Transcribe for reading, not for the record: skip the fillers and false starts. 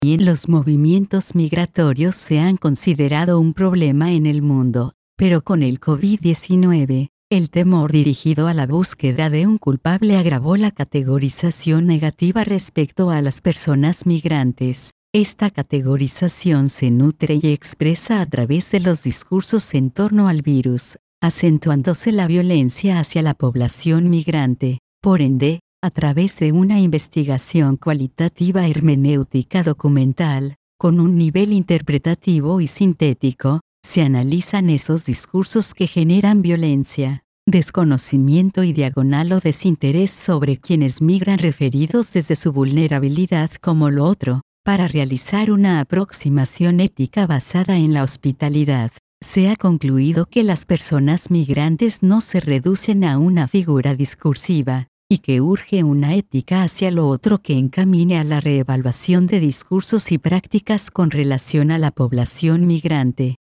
Bien, los movimientos migratorios se han considerado un problema en el mundo, pero con el COVID-19, el temor dirigido a la búsqueda de un culpable agravó la categorización negativa respecto a las personas migrantes. Esta categorización se nutre y expresa a través de los discursos en torno al virus, acentuándose la violencia hacia la población migrante. Por ende, a través de una investigación cualitativa hermenéutica documental, con un nivel interpretativo y sintético, se analizan esos discursos que generan violencia, desconocimiento y diagonal o desinterés sobre quienes migran, referidos desde su vulnerabilidad como lo otro, para realizar una aproximación ética basada en la hospitalidad. Se ha concluido que las personas migrantes no se reducen a una figura discursiva, y que urge una ética hacia lo otro que encamine a la reevaluación de discursos y prácticas con relación a la población migrante.